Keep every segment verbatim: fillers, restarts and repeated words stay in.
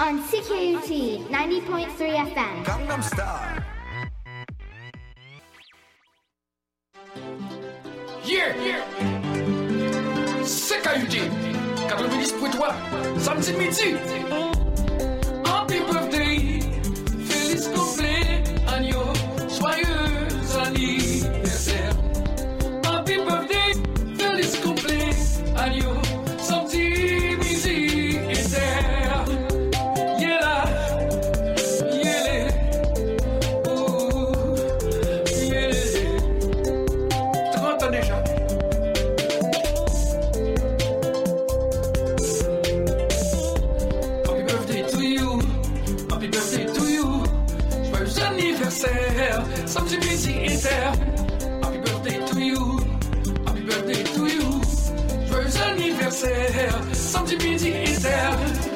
on C K U T ninety point three F M. Gangnam Style. Yeah, yeah. C K U T quatre-vingt-dix point trois, samedi midi. Happy birthday, feliz cumpleaños, joyeux anniversaire. Happy birthday, feliz cumpleaños, samedi midi inter. Yeah là, yeah là, oh, yeah. trente ans déjà. Samedi midi inter. Happy birthday to you. Happy birthday to you. Joyeux anniversaire. Samedi midi inter.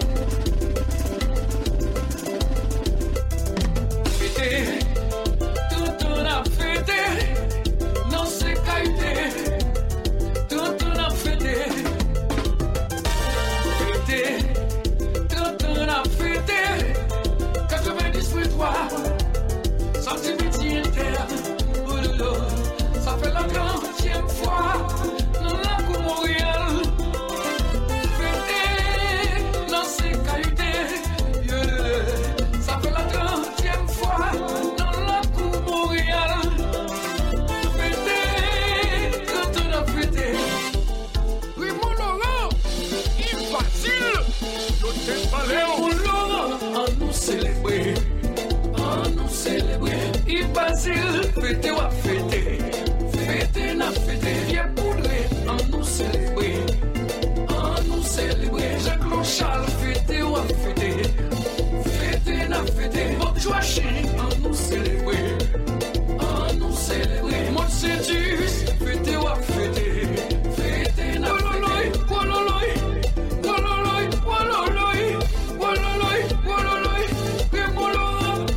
Fêté, tout on a fêté. Non c'est qualité. Tout on a fêté. Fêté, tout on a fêté. quatre-vingt-dix point trois. Samedi midi inter, oh lolo, ça fait la trentième fois, nous l'avons Montréal. Fêté, non c'est qualité, yo lolo, ça fait la trentième fois, nous l'avons Montréal. Fêté, quand on a fêté. Oui mon Laurent, il est facile, yo t'es pas l'air. Mon Laurent, à nous célébrer. Nous célébrer, il passe, fêter ou à fêter, fêter n'a fêté, viens poudrer, en nous célébrer, en nous célébrer, Jacques Charles, fêter ou à fêter, fêter n'a fêté, Bob Joachim, en nous célébrer, en nous célébrer, moi c'est juste, fêter ou à fêter, fêter n'a fêté, Waloloy, Waloloy, Waloloy, Waloloy, Waloloy, Waloloy,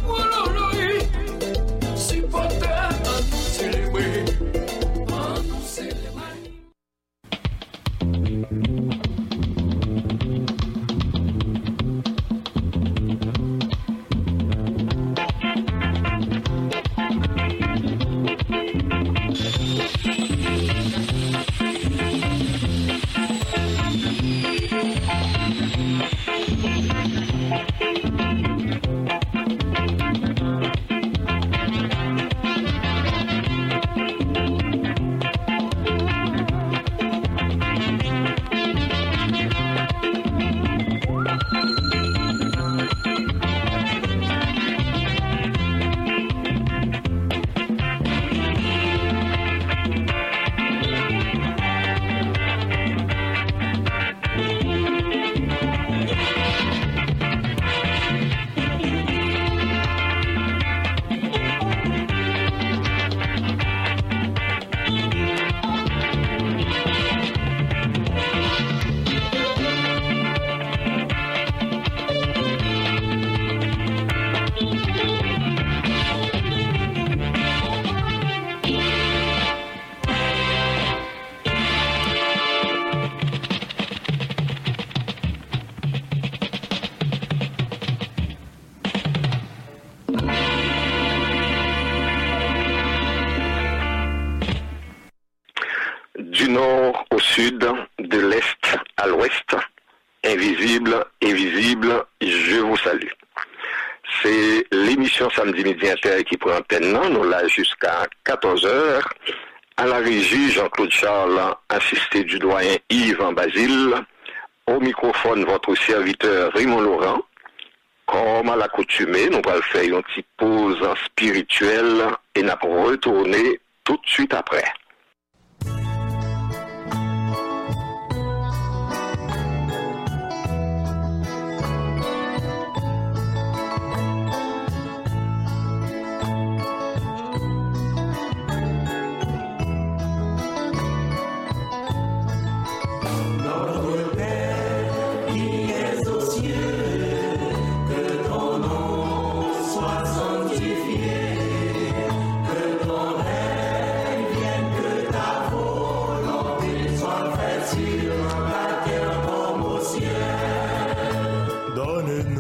de l'Est à l'Ouest, invisible et visible, je vous salue. C'est l'émission Samedi Midi Inter qui prend antenne, nous là jusqu'à quatorze heures. À la régie, Jean-Claude Charles, assisté du doyen Yves Basile. Au microphone, votre serviteur Raymond Laurent. Comme à l'accoutumée, nous allons faire une petite pause spirituelle et nous allons retourner tout de suite après. Que ton règne vienne, que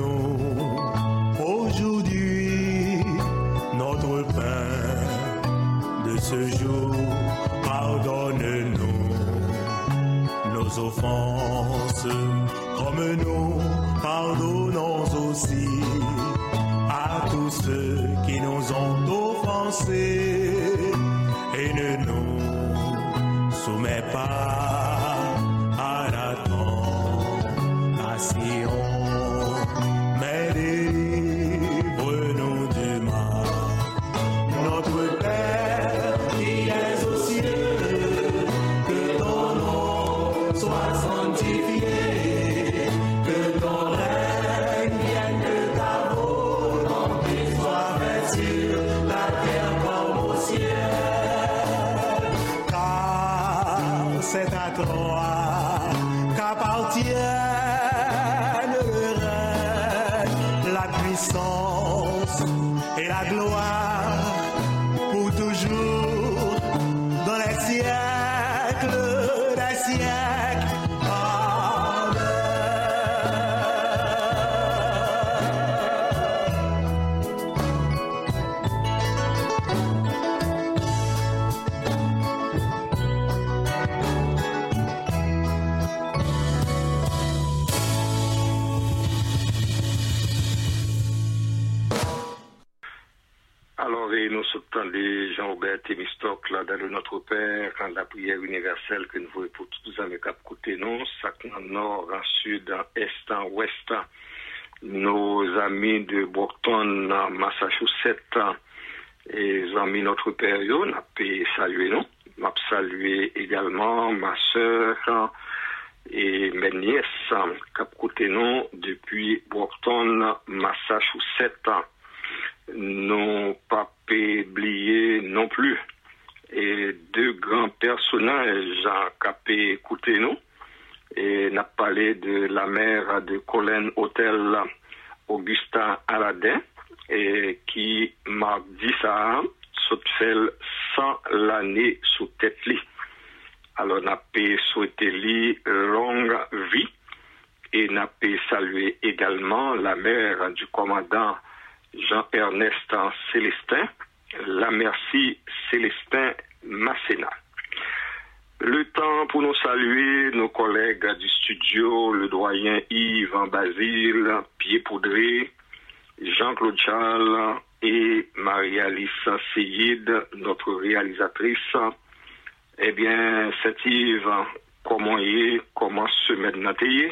nous aujourd'hui notre pain de ce jour. Pardonne-nous nos offenses, comme nous pardonnons aussi à tous ceux qui nous ont offensés, et ne nous soumets pas à la tentation, mais délivre-nous du mal. Notre Père qui es aux cieux, que ton nom soit sanctifié, que ton règne vienne, que ta volonté soit faite sur la terre comme au ciel. Car c'est à toi qu'appartiennent le règne, la puissance et la gloire pour toujours, dans les siècles des siècles. Amen. Alors, et nous sommes de Jean-Robert Thémistocle, là, dans le Notre Père, quand la prière universelle que nous voulons pour tous les amis cap côté nous, ça en nord, en sud, en est, en ouest, nos amis de Brockton, Massachusetts, et les amis Notre Père, yo, n'a pas salué nous. M'a salué également ma sœur et mes nièces, cap côté nous, depuis Brockton, Massachusetts. Non pas oublié non plus. Et deux grands personnages qui écouté nous. Et n'a parlé de la mère de Colin Hotel, Augusta Aladin, et qui m'a dit ça, saute fait sans l'année sous tête li. Alors n'a pas souhaité lui longue vie, et n'a pas salué également la mère du commandant Jean-Ernest Célestin, la merci Célestin Masséna. Le temps pour nous saluer nos collègues du studio, le doyen Yves Basile, Pierre Poudré, Jean-Claude Charles et Marie-Alice Seyid, notre réalisatrice. Eh bien, c'est Yves, comment y est, comment se mettre dans tes?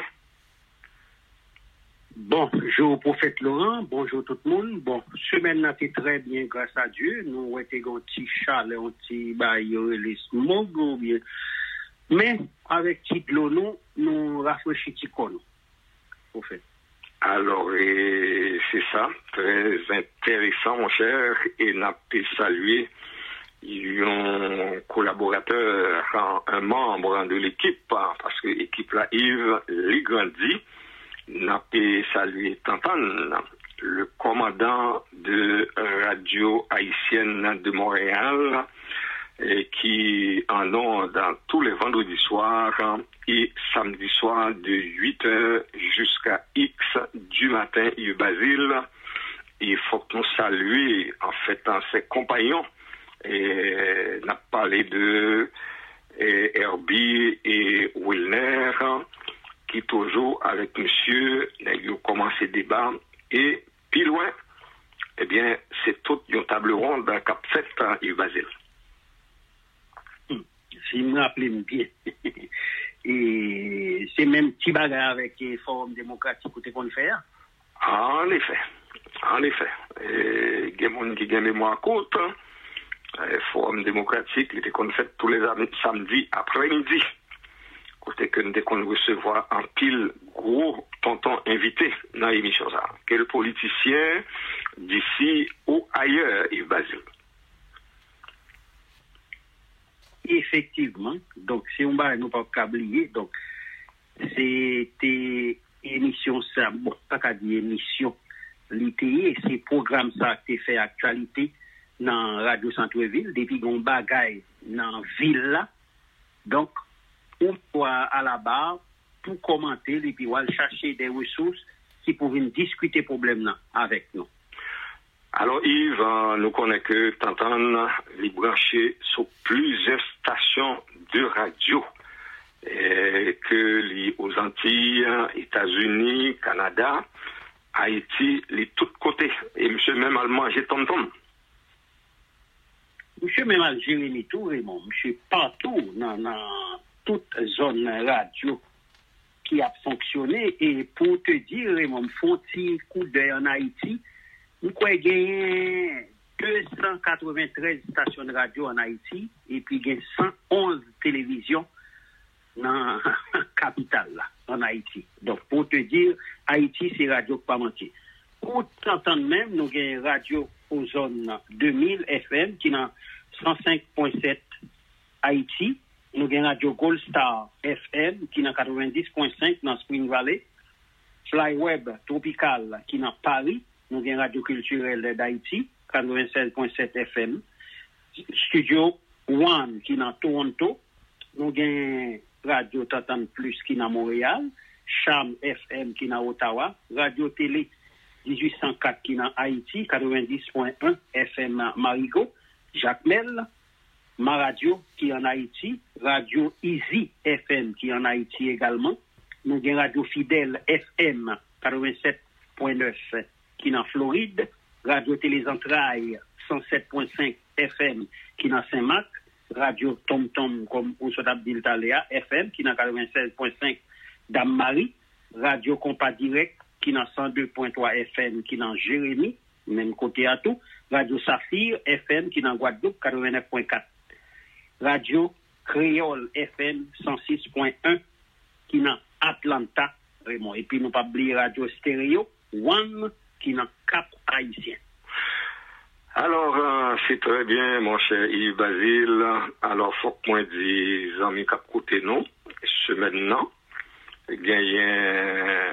Bonjour, prophète Laurent. Bonjour tout le monde. Bon, semaine n'a été très bien, grâce à Dieu. Nous avons été un petit chaleur, un petit bail, les smog, bien. Mais, avec petit de l'eau, nous, nous rafraîchissons, prophète. Alors, et c'est ça, très intéressant, mon cher, et n'a pas salué un collaborateur, un membre de l'équipe, parce que l'équipe là, Yves, les grandit. N'a pas salué Tantan, le commandant de Radio Haïtienne de Montréal, et qui en ont dans tous les vendredis soirs et samedi soir de huit heures jusqu'à X du matin, et Basile. Il faut que nous saluions en fait ses compagnons. Et n'a parlé de et Herbie et Wilner, qui toujours avec monsieur, nous commencé le débat, et puis loin, eh bien, c'est tout une table ronde dans Cap sept, Yves Basile. Si je me rappelle bien, et c'est même petit bagarre avec le Forum démocratique qu'on le fait. En effet, en effet. Il y a des gens qui ont mémoire courte. Le Forum démocratique, il était qu'on fait tous les samedis après-midi. Côté que nous devons recevoir un pile gros tonton invité dans l'émission. Quel politicien d'ici ou ailleurs, Yves Basile? Effectivement. Donc, si on va nous pas oublier, donc, c'était émission ça, bon, pas qu'à dire émission, l'I T E, c'est programme ça qui fait actualité dans Radio Centre-Ville, depuis qu'on bagaille dans ville là. Donc, on soit à la barre pour commenter et puis on va chercher des ressources qui pour venir discuter problème là avec nous. Alors Yves, euh, nous connaissons que t'entends les brancher sur plusieurs stations de radio. Et que les aux Antilles, États-Unis, Canada, Haïti, les tous côtés. Et monsieur même allemand, j'ai tom tom. Monsieur même à Jérémy tout, Raymond, monsieur partout dans, dans toute zone radio qui a fonctionné. Et pour te dire, Raymond, faut un petit coup d'œil en Haïti. Nous avons gagné deux cent quatre-vingt-treize stations de radio en Haïti et puis il y a cent onze télévisions dans la capitale, là, en Haïti. Donc, pour te dire, Haïti, c'est radio pas manqué. Pour t'entendre même, nous avons une radio aux zones deux mille F M qui n'a cent cinq virgule sept Haïti. Nous avons une radio Gold Star F M qui n'a quatre-vingt-dix virgule cinq dans Spring Valley. Flyweb Tropical qui n'a Paris. Nous avons une radio culturelle d'Haïti, quatre-vingt-seize virgule sept F M. Studio One qui n'a Toronto. Nous avons Radio Tatan Plus qui n'a Montréal, Cham F M qui n'a Ottawa, Radio Télé dix-huit cent quatre qui n'a Haïti, quatre-vingt-dix virgule un F M Marigot, Jacmel, Ma Radio qui en Haïti, Radio Easy F M qui en Haïti également, nous avons Radio Fidèle F M quatre-vingt-sept virgule neuf qui n'a Floride, Radio Télé Entrailles cent sept virgule cinq F M qui n'a Saint-Marc, Radio Tom Tom, comme on se tape d'Iltaléa, F M, qui n'a quatre-vingt-seize virgule cinq Dame-Marie, Radio Compas Direct, qui n'a cent deux virgule trois F M, qui n'a Jérémy, même côté à tout, Radio Saphir, F M, qui n'a Guadeloupe, quatre-vingt-neuf virgule quatre, Radio Créole, F M, cent six virgule un, qui n'a Atlanta, Raymond, et puis nous pas oublier Radio Stéréo, One, qui n'a Cap Haïtien. Alors, euh, c'est très bien, mon cher Yves Basile. Alors, faut que moi dise, amis cap côté nous, ce maintenant, il y a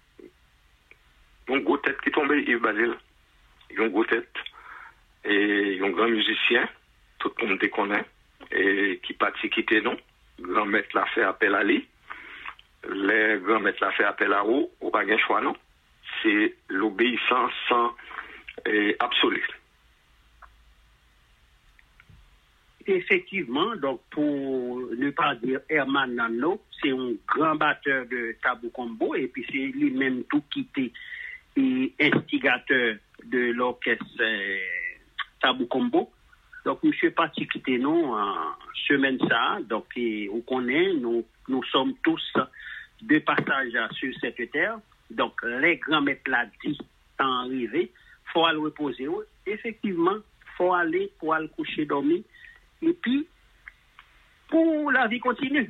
une gros tête qui tombe, Yves Basile. Il y a une gros tête. Et il y a un grand musicien, tout le monde connaît, et qui partit quitter nous. Grand maître l'a fait appel à lui. Les grands maîtres l'a fait appel à vous, ou pas de choix, non? C'est l'obéissance euh, absolue. Effectivement, donc pour ne pas dire Herman Nano, c'est un grand batteur de Tabou Combo et puis c'est lui-même tout quitté et instigateur de l'orchestre euh, Tabou Combo. Donc monsieur parti quitté nous en semaine ça, donc et, on connaît, nous nous sommes tous de passage sur cette terre. Donc les grands maîtres l'a dit en arrivé, faut aller reposer. Effectivement, faut aller pour aller coucher dormir. Et puis, pour la vie continue.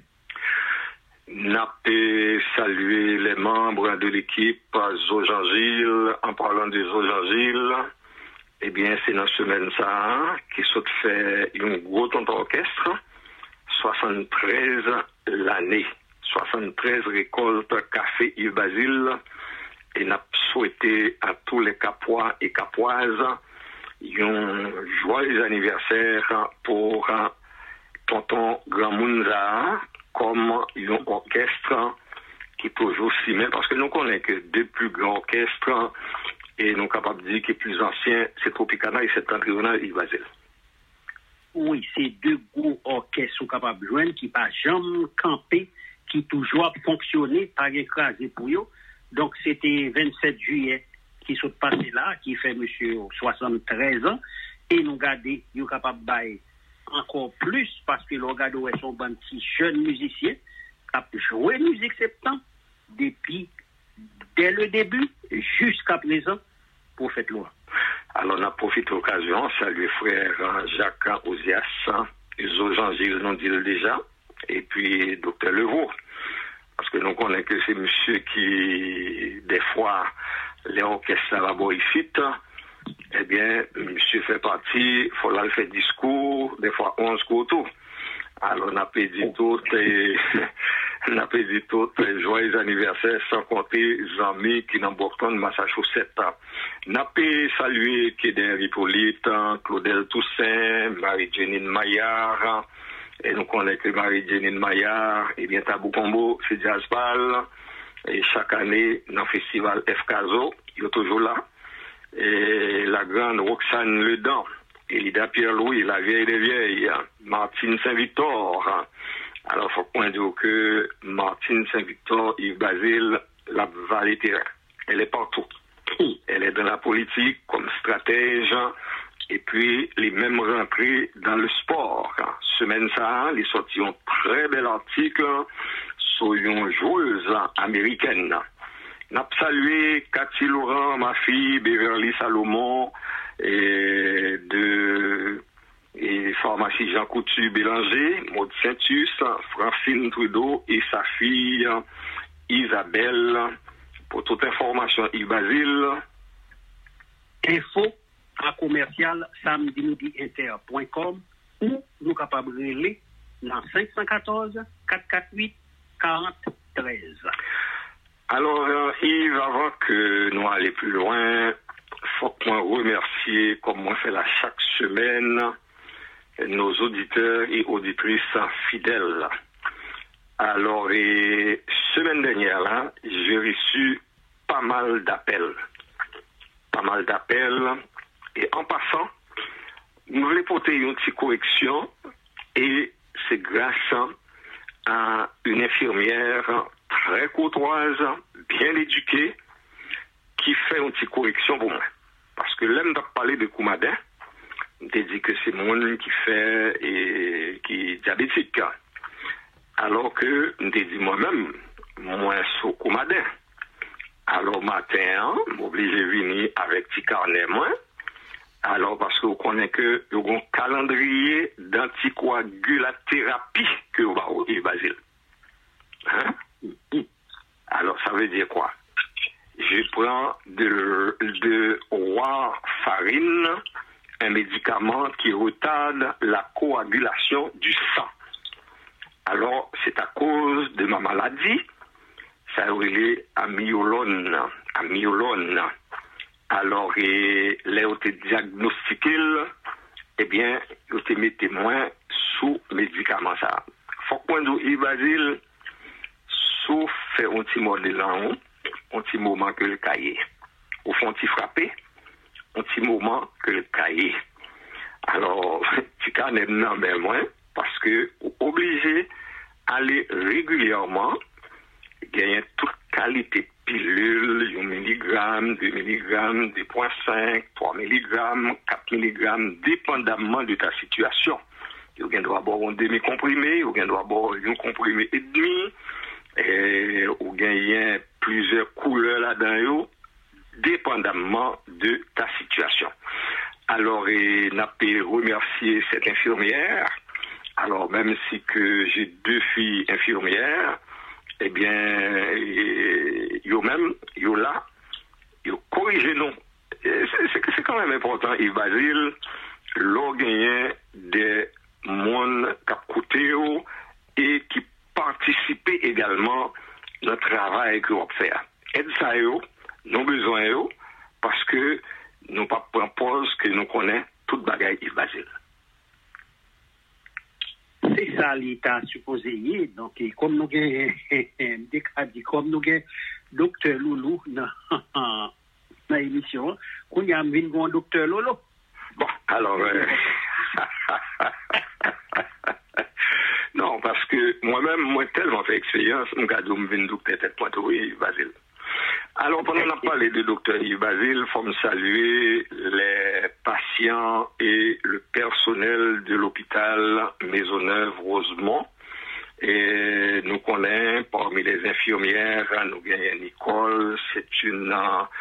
N'a pas salué les membres de l'équipe Zojangil. En parlant de Zojangil, eh bien, c'est dans la semaine ça qui s'est fait un gros temps d'orchestre, soixante-treize l'année, soixante-treize récoltes café Yves Basile, et n'a souhaité à tous les capois et capoises un joyeux anniversaire pour uh, tonton Grand Mounza comme un orchestre qui est toujours si même, parce que nous connaissons que deux plus grands orchestres et nous sommes capables de dire que les plus anciens, c'est Tropicana et Septentrional et Yves Basile. Oui, c'est deux gros orchestres sont capables de joindre qui pas jamais camper, qui toujours fonctionner par écraser pour eux. Donc c'était vingt-sept juillet qui sont passés là, qui fait monsieur soixante-treize ans, et nous gardons, nous sommes capables de bailler encore plus, parce que nous regardons son bon petit jeune musicien, qui a joué musique septembre, depuis, dès le début, jusqu'à présent, pour faire loi. Alors, on a profité de l'occasion, saluer frère Jacques Ozias, Zojangil, nous dit déjà, et puis docteur Levaux, parce que nous connaissons que c'est monsieur qui, des fois, les orchestres là-bas ici, eh bien, monsieur fait partie, il faut là faire discours, des fois onze cours tout. Alors, on a pas dit tout, et, on a pas dit tout, joyeux anniversaire, sans compter les amis qui n'ont pas de Massachusetts. On a pas salué Kéden Hippolyte, Claudel Toussaint, Marie-Jénine Maillard, et nous connaissons que Marie-Jénine Maillard, et bien, Tabou Combo, c'est Jazzbal. Et chaque année, dans le festival F C A S O, il est toujours là. Et la grande Roxane Ledan, Elida Pierre-Louis, la vieille des vieilles, Martine Saint-Victor. Alors, il faut qu'on dise que Martine Saint-Victor, Yves Basile, la vallée terrain. Elle est partout. Elle est dans la politique comme stratège et puis les mêmes rentrées dans le sport. Semaine ça, il sorti un très bel article sur une joueuse américaine. N'a salué Cathy Laurent, ma fille, Beverly Salomon et de et pharmacie Jean Coutu Bélanger, Maud Saintus, Francine Trudeau et sa fille Isabelle. Pour toute information, Yves Basile. Info à commercial samedi inter point com ou nous capables de relayer dans cinq un quatre, quatre quatre huit, quarante treize. Alors, euh, Yves, avant que nous allions plus loin, il faut qu'on remercie, comme on fait là chaque semaine, nos auditeurs et auditrices fidèles. Alors, et semaine dernière, là, j'ai reçu pas mal d'appels. Pas mal d'appels. Et en passant, nous voulons porter une petite correction. Et c'est grâce à une infirmière très courtoise, bien éduquée, qui fait une petite correction pour moi. Parce que l'homme de parler de Coumadin, j'ai dit que c'est mon qui fait et qui est diabétique. Alors que, j'ai dit moi-même, moi, sous Coumadin. Alors, matin, m'oblige de venir avec petit carnet, moi. Alors, parce que vous connaissez que vous avez un calendrier d'anticoagulathérapie que vous avez, Basile. Hein? Alors, ça veut dire quoi? Je prends de, de warfarine, un médicament qui retarde la coagulation du sang. Alors, c'est à cause de ma maladie, ça relève à myolone, à myolone. Alors, et, là où tu es diagnostiqué, eh bien, vous te mis témoin sous médicament ça. Faut qu'on dise, Basile, sauf faire un petit mot de langue, un petit moment que le cahier. Au fond, tu frapper, un petit moment que le cahier. Alors, tu connais non, mais moins, parce que obligé d'aller régulièrement gagner toute qualité de pilule, un milligramme, deux milligrammes, deux virgule cinq, trois milligrammes, quatre milligrammes, dépendamment de ta situation. Vous doit avoir un demi-comprimé, vous doit avoir un comprimé et demi, et vous gagnez plusieurs couleurs là-dedans, dépendamment de ta situation. Alors, et n'a pas remercier cette infirmière. Alors, même si que j'ai deux filles infirmières, eh bien, yo même, yo là, yo corrigez nous. C'est quand même important, Yves Basile, l'on gagne des monde qui coûté et qui participent également dans le travail que l'on fait. Aide ça, yo, nous besoin, yo, parce que nous pas prendre pause que nous connaissons toute bagaille Yves Basile. C'est ça l'État supposé y est. Donc, comme nous avons comme nous avons docteur Loulou dans l'émission, qu'on y a un docteur Lolo. Bon, alors, euh... non, parce que moi-même, moi, tellement fait expérience, mon gars, je me docteur tête pointe, oui, Basile. Alors, pendant qu'on a parlé de docteur Yves Basile, il faut me saluer les patients et le personnel de l'hôpital Maisonneuve-Rosemont. Et nous connaissons parmi les infirmières, nous gagnons Nicole, c'est une,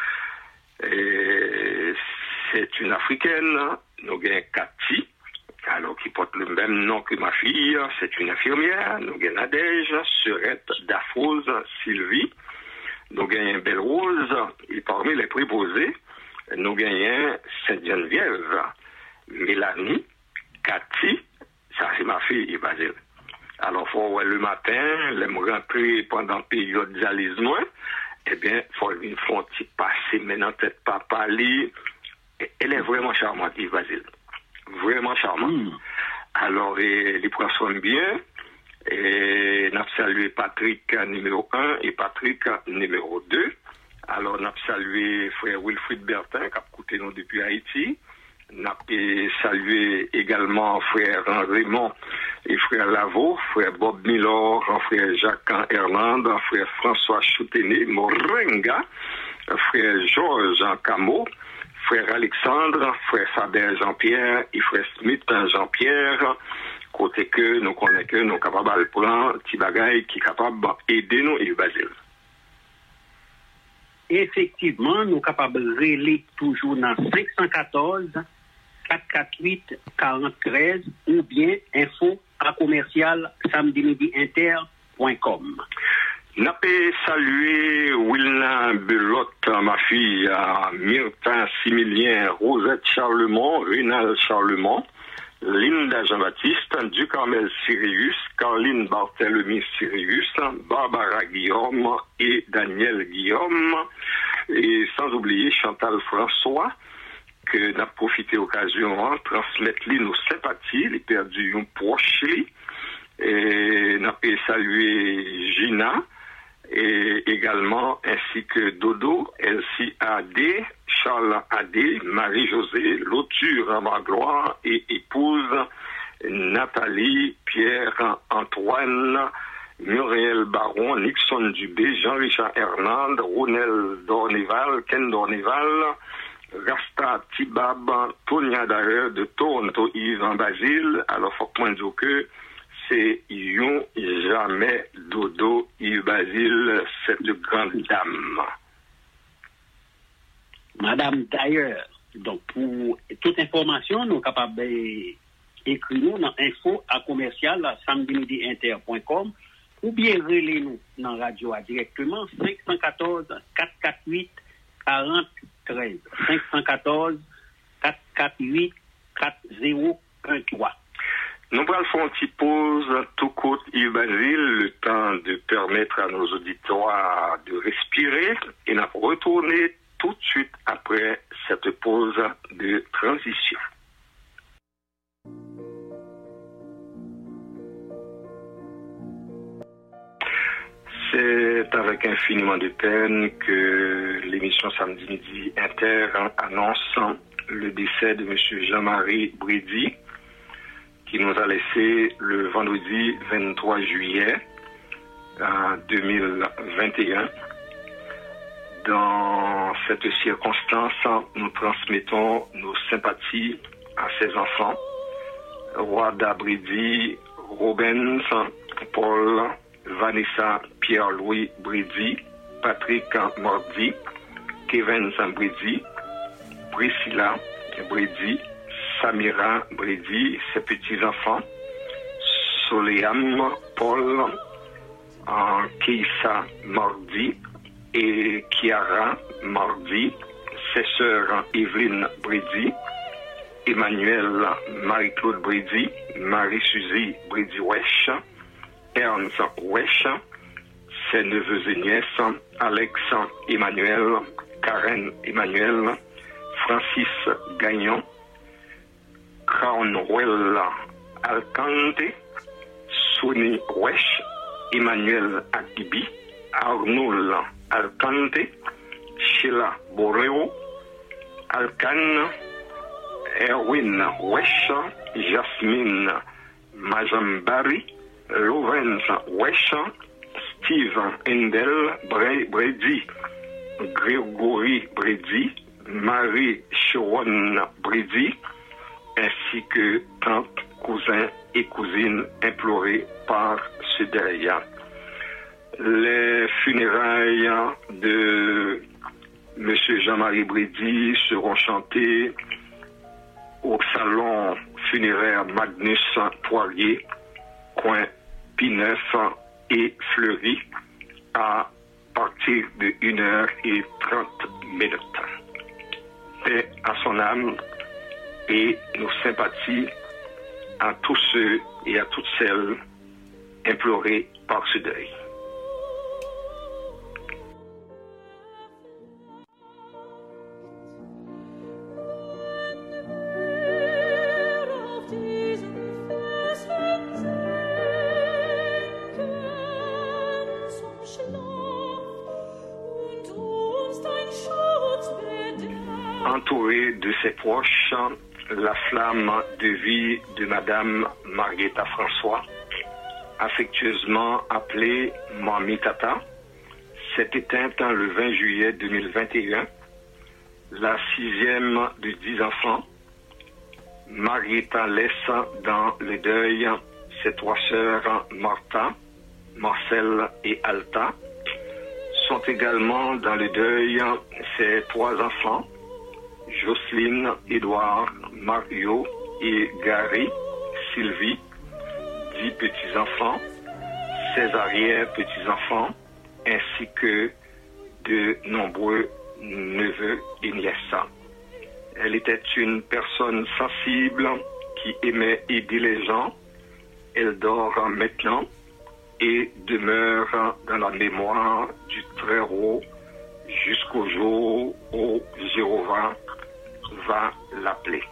euh, c'est une africaine, nous gagnons Cathy, alors qui porte le même nom que ma fille, c'est une infirmière, nous gagnons Nadège, Serette, Dafrose, Sylvie. Nous gagnons Belle Rose, et parmi les préposés, nous gagnons Sainte-Geneviève, Mélanie, Cathy, ça c'est ma fille, Basile. Alors, faut, le matin, les me rentrer pendant la période dialyse, eh bien, il faut une fois un petit passer maintenant, tête papa, lit. Elle est vraiment charmante, Basile. Vraiment charmante. Mm. Alors, elle prend soin bien. Et nous avons salué Patrick numéro un et Patrick numéro deux. Alors, nous avons salué frère Wilfried Bertin qui a écouté nous depuis Haïti. Nous avons salué également frère Raymond et frère Lavaux, frère Bob Milor, frère Jacques Herland, frère François Choutené, Morenga, frère Georges Camo, frère Alexandre, frère Faber Jean-Pierre et frère Smith Jean-Pierre. Côté que nous connaissons que nous sommes capables de prendre petit bagage qui est capable d'aider nous et Basile. Effectivement, nous sommes capables de relayer toujours dans cinq un quatre, quatre quatre huit, quarante treize ou bien info à commercial samedi midi inter point com. N'a pas salué Wilna Belotte, ma fille, Myrtin Similien, Rosette Charlemont, Rénal Charlemont, Linda Jean-Baptiste, Ducarmel Sirius, Caroline Barthélemy Sirius, Barbara Guillaume et Daniel Guillaume, et sans oublier Chantal François, que n'a profité occasion de transmettre lui nos sympathies, les perdus un proche, et n'a pas salué Gina, et également ainsi que Dodo, Elsie A D, Charles A D, Marie-Josée, Loture Magloire et épouse Nathalie, Pierre-Antoine, Muriel Baron, Nixon Dubé, Jean-Richard Hernand, Ronel Dorneval, Ken Dorneval, Rasta Tibab, Tonia Darer de Toronto, Yves Basile. Alors, faut que dire que c'est yon jamais Dodo Yves Basile, cette grande dame. Madame d'ailleurs, donc pour toute information, nous sommes capables d'écrire nous dans info à commercial samedi midi inter point com ou bien relais nous dans la radio directement cinq un quatre, quatre quatre huit, quarante treize. cinq un quatre, quatre quatre huit, quatre zéro un trois. Nous allons faire une petite pause tout côté Yves Basile, le temps de permettre à nos auditeurs de respirer et nous retourner tout de suite après cette pause de transition. C'est avec infiniment de peine que l'émission Samedi Midi Inter annonce le décès de M. Jean-Marie Brady, qui nous a laissé le vendredi vingt-trois juillet deux mille vingt et un. Dans cette circonstance, nous transmettons nos sympathies à ses enfants, Wada Brady, Robens, Paul, Vanessa Pierre-Louis Brady, Patrick Mordi, Kevin Brady, Priscilla Brady, Samira Brady, ses petits-enfants, Soleam, Paul, Keissa Mordi et Chiara Mordi, ses sœurs Evelyne Brady, Emmanuel Marie-Claude Brady, Marie-Suzy Brady-Wesh, Ernst Wesh, ses neveux et nièces, Alex Emmanuel, Karen Emmanuel, Francis Gagnon, Crownwell Alcante, Sonny Wesh, Emmanuel Akibi, Arnoul Alcante, Sheila Boreo, Alcan, Erwin Wesh, Jasmine Majambari, Lorenz Wesh, Steve Endel Brady, Grégory Brady, Marie Sharon Brady, ainsi que tantes, cousins et cousines implorés par ce derrière. Les funérailles de M. Jean-Marie Brady seront chantées au salon funéraire Magnus Poirier, coin Pineuf et Fleury, à partir de une heure trente minutes. Paix à son âme et nos sympathies à tous ceux et à toutes celles implorés par ce deuil. entouré de ses proches, la flamme de vie de Madame Marietta François, affectueusement appelée Mamie Tata, s'est éteinte le vingt juillet deux mille vingt et un, la sixième de dix enfants. Marietta laisse dans le deuil ses trois sœurs Martha, Marcel et Alta. Sont également dans le deuil ses trois enfants, Jocelyne, Édouard, Mario et Gary, Sylvie, dix petits-enfants, ses arrière-petits-enfants, ainsi que de nombreux neveux et nièces. Elle était une personne sensible qui aimait aider les gens. Elle dort maintenant et demeure dans la mémoire du Très-Haut jusqu'au jour où Jéhovah va l'appeler.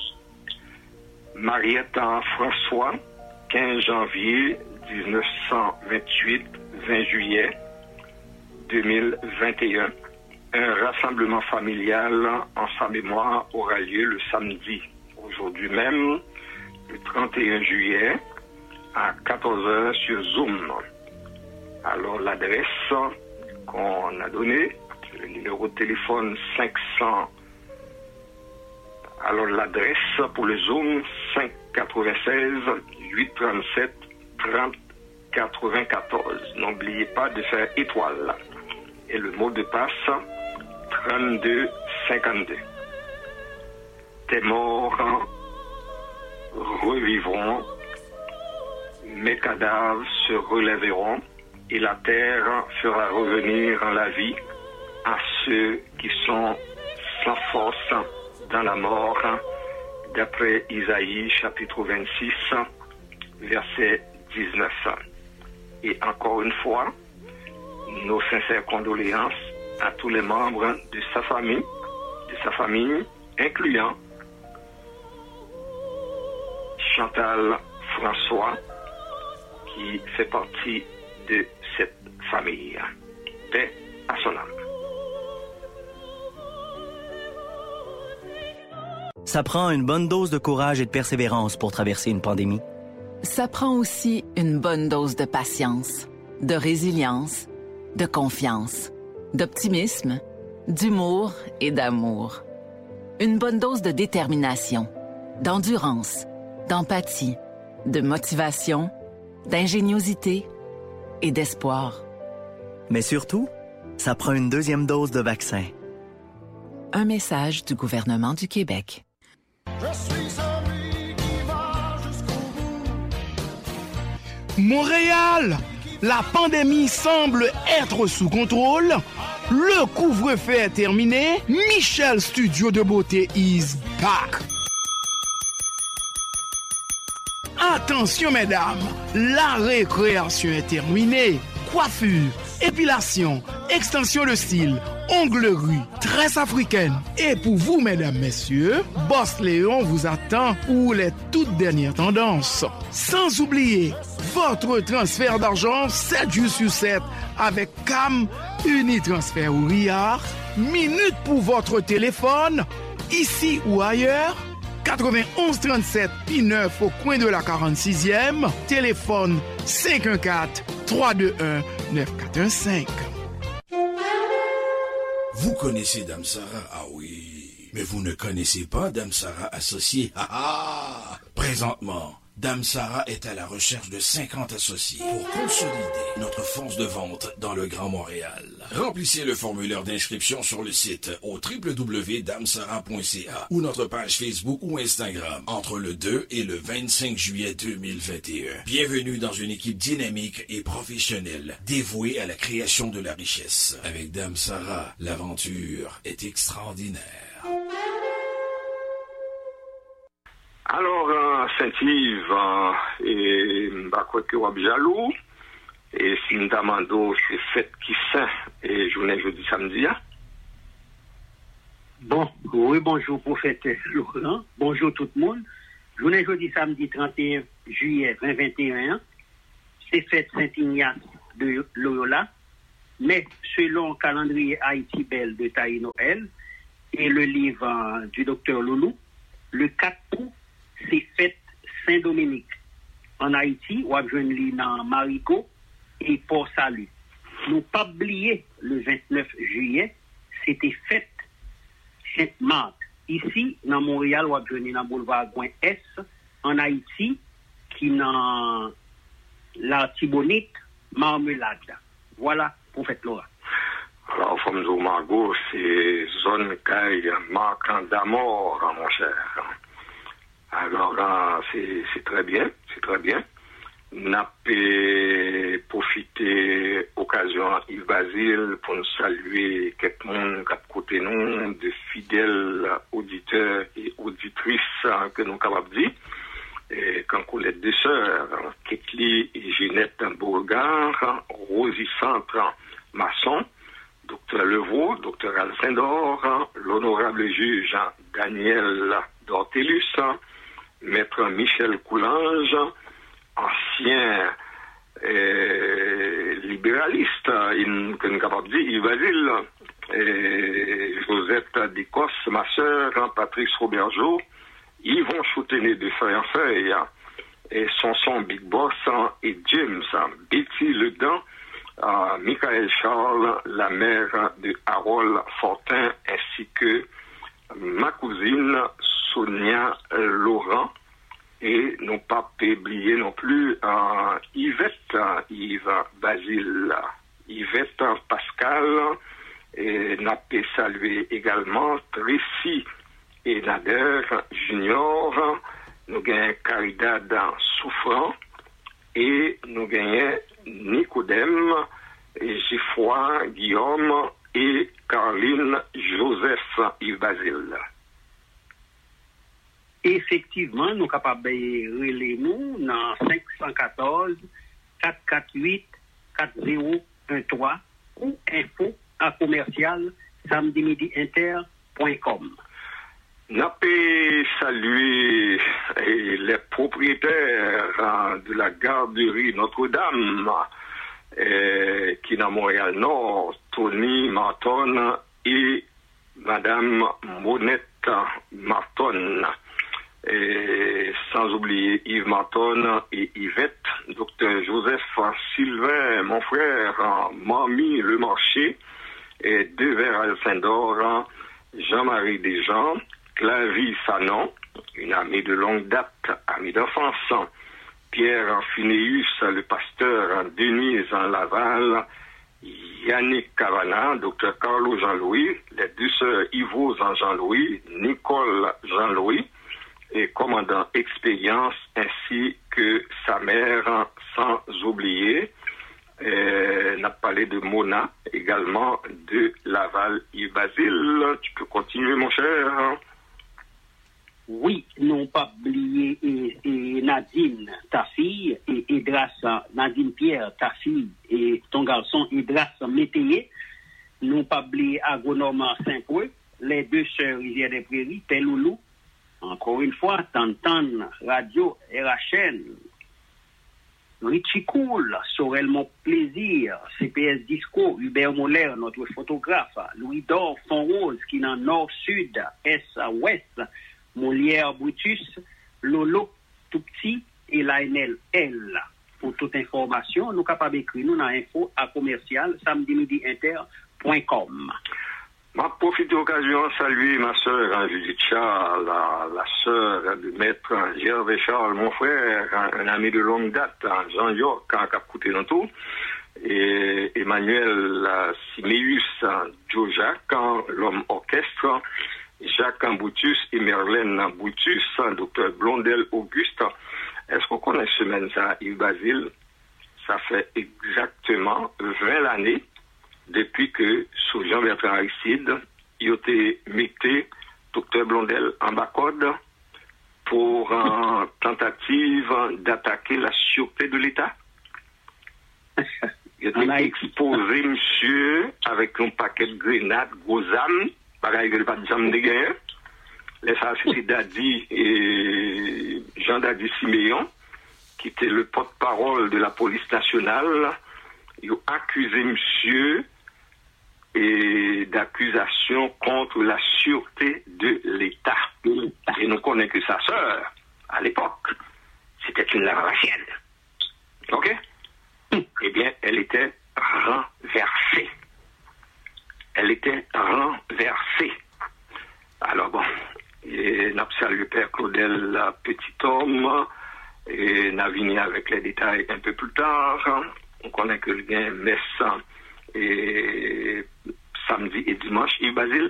Marietta François, quinze janvier mille neuf cent vingt-huit, vingt juillet deux mille vingt et un. Un rassemblement familial en sa mémoire aura lieu le samedi, aujourd'hui même, le trente et un juillet, à quatorze heures sur Zoom. Alors l'adresse qu'on a donnée, le numéro de téléphone cinq cents. Alors l'adresse pour le Zoom cinq quatre-vingt-seize huit trente-sept trente quatre-vingt-quatorze. N'oubliez pas de faire étoile. Et le mot de passe trente-deux cinquante-deux. Tes morts revivront, mes cadavres se relèveront et la terre fera revenir en la vie à ceux qui sont sans force dans la mort, d'après Isaïe chapitre vingt-six, verset dix-neuf. Et encore une fois, nos sincères condoléances à tous les membres de sa famille, de sa famille, incluant Chantal François, qui fait partie de cette famille. Paix à son âme. Ça prend une bonne dose de courage et de persévérance pour traverser une pandémie. Ça prend aussi une bonne dose de patience, de résilience, de confiance, d'optimisme, d'humour et d'amour. Une bonne dose de détermination, d'endurance, d'empathie, de motivation, d'ingéniosité et d'espoir. Mais surtout, ça prend une deuxième dose de vaccin. Un message du gouvernement du Québec. Je suis celui qui va jusqu'au bout. Montréal, la pandémie semble être sous contrôle. Le couvre-feu est terminé. Michel Studio de Beauté is back. Attention mesdames, la récréation est terminée. Coiffure, épilation, extension de style, onglerie, tresse africaine. Et pour vous mesdames, messieurs, Boss Léon vous attend pour les toutes dernières tendances. Sans oublier votre transfert d'argent sept jours sur sept avec Cam, Unitransfert ou Riard. Minute pour votre téléphone, ici ou ailleurs. quatre-vingt-onze trente-sept P neuf au coin de la quarante-sixième. Téléphone cinq un quatre trois deux un neuf quatre un cinq. Vous connaissez Dame Sarah? Ah oui. Mais vous ne connaissez pas Dame Sarah associée? Ah ah! Présentement, Dame Sarah est à la recherche de cinquante associés pour consolider notre force de vente dans le Grand Montréal. Remplissez le formulaire d'inscription sur le site au w w w point dame sarah point c a ou notre page Facebook ou Instagram entre le deux et le vingt-cinq juillet deux mille vingt et un. Bienvenue dans une équipe dynamique et professionnelle dévouée à la création de la richesse. Avec Dame Sarah, l'aventure est extraordinaire. Alors, euh, Saint-Yves, euh, et Mbakwe Wab Jalou, et Sindamando, c'est fête qui saint, et journée jeudi samedi. Hein? Bon, oui, bonjour, prophète Laurent. Bonjour tout le monde. Journée jeudi samedi trente et un juillet deux mille vingt et un, c'est fête Saint-Ignace de Loyola, mais selon le calendrier Haïti Belle de Taï Noël, et le livre euh, du docteur Loulou. Le quatre août, c'est fête Saint-Dominique. En Haïti, on a besoin dans Marigot et Port-Salut. Nous pas oublier le vingt-neuf juillet, c'était fête Sainte-Marthe. Ici, dans Montréal, on a besoin dans boulevard Gouin S. En Haïti, qui dans l'Artibonite, Marmelade. Voilà pour fête Laura. Alors, Fomzo Margot, c'est zone caille marquant d'amour, mon cher. Alors là, c'est, c'est très bien, c'est très bien. N'a pas profité occasion Yves Basile pour nous saluer quelqu'un qui a côté nous, de fidèles auditeurs et auditrices que nous sommes capables de dire. Et quand on est deux sœurs, Ketli et Ginette Bourgard, Rosie Centre Masson, docteur Levaux, docteur Alcindor, l'honorable juge Daniel Dortelus, maître Michel Coulange, ancien euh, libéraliste, il, que nous sommes capables de dire, Yves Basile, et Josette Descosses, ma sœur, Patrice Robergeau, Yvon Choutenet de Feuille en Feuille, et Sonson Big Boss, et James, Betty Ledan, Uh, Michael Charles, la mère de Harold Fortin, ainsi que ma cousine Sonia Laurent, et non pas oublier non plus uh, Yvette, Yves Basile, Yvette Pascal, et n'a pas salué également Tracy et Nader Junior, nous gagnons Caridad Souffrant, et nous gagnons Nicodème, et Giffroy, Guillaume et Caroline Joseph Yves Basile. Effectivement, nous sommes capables de relayer nous dans cinq un quatre, quatre quatre huit, quatre zéro un trois ou info à commercial samedi midi inter point com. N'a pas salué les propriétaires de la garderie Notre-Dame eh, qui est dans Montréal-Nord, Tony Marton et Madame Monette Marton. Et sans oublier Yves Marton et Yvette, docteur Joseph Sylvain, mon frère, Mamie Le Marché, et Devers Alcindor, Jean-Marie Desjans, Clavie Fanon, une amie de longue date, amie d'enfance, Pierre Finéus, le pasteur Denise en Laval, Yannick Cavana, docteur Carlo Jean-Louis, les deux sœurs Yvos en Jean-Louis, Nicole Jean-Louis, et commandant Expérience, ainsi que sa mère, sans oublier, on a parlé de Mona, également de Laval Yves Basile. Tu peux continuer, mon cher? Oui, non pas oublier et, et Nadine, ta fille, et Idras, Nadine Pierre, ta fille, et ton garçon Idras Métayer. Non pas oublier Agronome Saint-Pouet, les deux sœurs Rivière des Prairies, Teloulou. Encore une fois, Tantan, Radio, R H N, Richie Cool, Sorel Mon Plaisir, C P S Disco, Hubert Moller, notre photographe, Louis Dor, Fond Rose, qui est dans Nord-Sud, Est-Ouest, Molière Brutus, Lolo, tout petit, et la N L L. Pour toute information, nous sommes capables d'écrire nous dans info à commercial samedi midi inter point com. Ma profite de l'occasion de saluer ma sœur Judith Charles, la, la sœur du maître Gervais Charles, mon frère, un, un ami de longue date, Jean-York, qui a coûté dans tout, et Emmanuel Siméus, Joe Jacques, l'homme orchestre, Jacques Boutus et Merlène Boutus, docteur Blondel Auguste. Est-ce qu'on connaît ce semaine ça, Yves Basile? Ça fait exactement vingt années depuis que, sous Jean-Bertrand Aristide, il a été mis docteur Blondel en bas code pour une tentative d'attaquer la sûreté de l'État. Il a été exposé, monsieur, avec un paquet de grenades, gros âmes, pareil que le pas de jambes de guerre. Les ça, c'était Dadi et Jean Dadi Siméon, qui était le porte-parole de la police nationale. Ils ont accusé monsieur et d'accusations contre la sûreté de l'État. Et nous connaissons que sa sœur, à l'époque, c'était une Lavrasienne. OK? Eh bien, elle était renversée. Elle était renversée. Alors bon, et n'a pas le père Claudel, petit homme, et n'a venu avec les détails un peu plus tard. On connaît que le gain messe et samedi et dimanche, Yves Basile?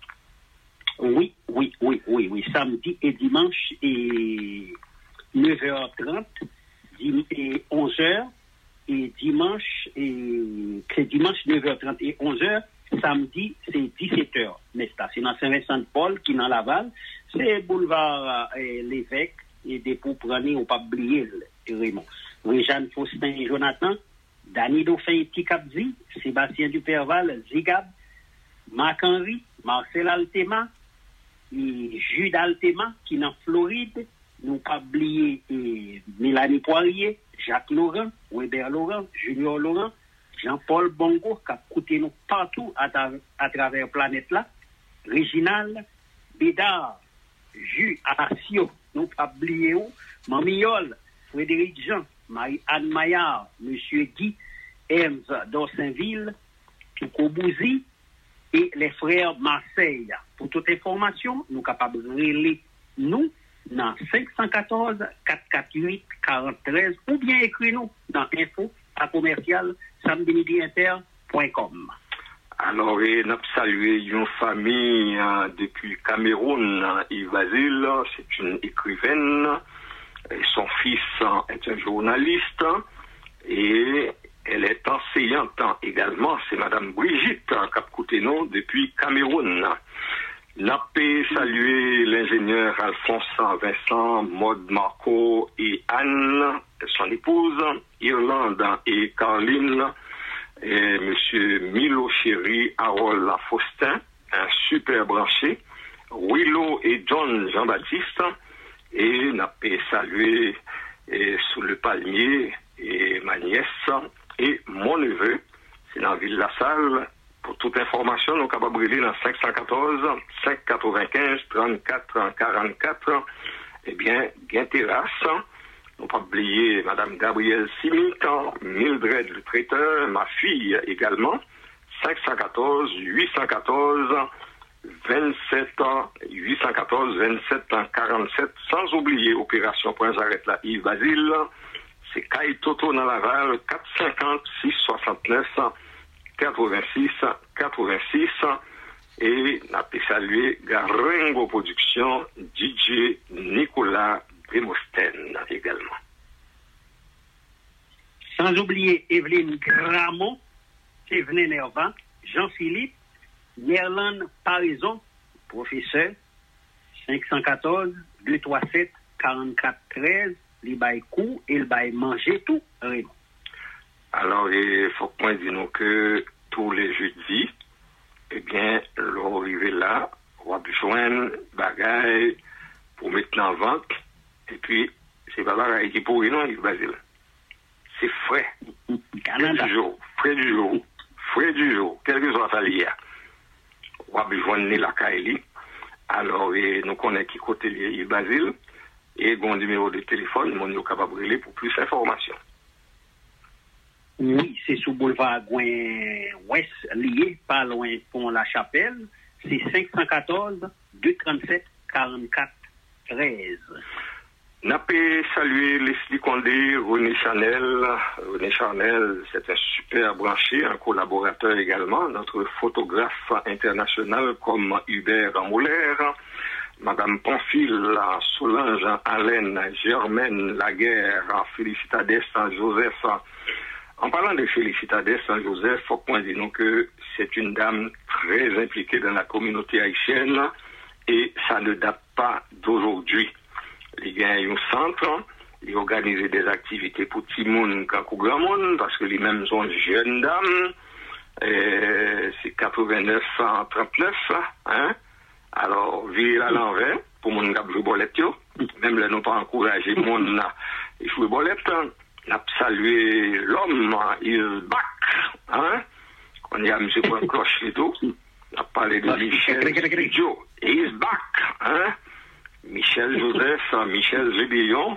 Oui, oui, oui, oui, oui. Samedi et dimanche et neuf heures trente et onze heures et dimanche et c'est dimanche neuf heures trente et onze heures, samedi c'est dix-sept heures. Mais ça, c'est dans Saint-Vincent-de-Paul qui est dans Laval, c'est boulevard euh, l'évêque et des Pouprani au pas oublier Raymond. Réjeanne Faustin et Jonathan, Danny Dauphin Tikabzi, Sébastien Duperval, Zigab, Marc-Henri, Marcel Altema, et Jude Altema qui est en Floride, nous pas oublier et Mélanie Poirier, Jacques Laurent, Weber Laurent, Junior Laurent, Jean-Paul Bongo qui a coûté nous partout à, ta, à travers la planète là, Réginal, Bédard, Jus Assio, nous pas oublier où, Mamiol, Frédéric Jean, Marie-Anne Maillard, Monsieur Guy, Hermes d'Orsainville, Touko Bouzi et les frères Marseille. Pour toute information, nous sommes capables de relayer nous dans cinq un quatre, quatre quatre huit, quatre zéro un trois ou bien écrire nous dans info à commercial samedi midi inter point com. Alors, nous avons salué une famille euh, depuis Cameroun, Yves Basile, c'est une écrivaine, et son fils euh, est un journaliste, et elle est enseignante également, c'est Madame Brigitte, qui a écouté nous depuis Cameroun. Nous avons salué l'ingénieur Alphonse Vincent, Maud Marco et Anne, son épouse, Irlande et Caroline, et Monsieur Milo Chéri, Harold Lafaustin, un super branché, Willow et John Jean-Baptiste, et n'a pas salué et, sous le palmier et ma nièce et mon neveu, c'est dans la ville de La Salle. Pour toute information, nous sommes capables de brûler dans cinq un quatre, cinq cent quatre-vingt-quinze, trente-quatre, quarante-quatre, eh bien, gain terrasse. Nous pas oublier Madame Gabrielle Simic, Mildred le traiteur, ma fille également, cinq un quatre, huit un quatre, vingt-sept, huit un quatre, vingt-sept, quarante-sept, sans oublier Opération Point J'arrête là, Yves Basile, c'est Caille Toto dans Laval, quatre cent cinquante, six cent soixante-neuf, quatre-vingt-six, quatre-vingt-six, et n'a pas salué Garengo Production, D J Nicolas Demostène également. Sans oublier Evelyne Gramont, Evelyne Nervan, Jean-Philippe, Nerlan Parison, professeur, cinq un quatre, deux trois sept, quarante-quatre treize, les bails court et le bail manger tout, Raymond. Alors, il faut point dire nous que tous les jeudis, eh bien, l'on arrive là, on va joindre bagaille pour mettre en vente. Et puis, c'est pas pareil qui pourrit, non, Yves Basile. C'est frais. Frais du jour. Frais du jour. Frais du jour. Quel que soit ça hier. On va joindre la Kaili. Alors, et nous connaissons qui côté Yves Basile. Et bon numéro de téléphone, nous sommes capables de brûler pour plus d'informations. Oui, c'est sous boulevard Gouin-Ouest, lié, pas loin Pont La Chapelle. C'est cinq un quatre, deux trente-sept, quarante-quatre treize. N'a pas salué Leslie Condé, René Chanel. René Chanel, c'est un super branché, un collaborateur également, notre photographe international comme Hubert Moller, Madame Pamphile, Solange Alain, Germaine Laguerre, Félicitades Saint-Joseph. En parlant de Félicitades Saint-Joseph, il faut point dire que c'est une dame très impliquée dans la communauté haïtienne et ça ne date pas d'aujourd'hui. Il y a un centre, il organise des activités pour tout le monde, pour grand monde, parce que les mêmes sont jeunes dames. C'est quatre-vingt-neuf cent trente-neuf, hein. Alors, vivre à l'envers, pour mon gars jouer bolette, même là, nous pas encourager mon à jouer bolette, n'a salué l'homme, il back, hein. On y a monsieur pour un cloche et tout. On a parlé de Michel Studio. He's back, hein? Michel Joseph, Michel Zébillon,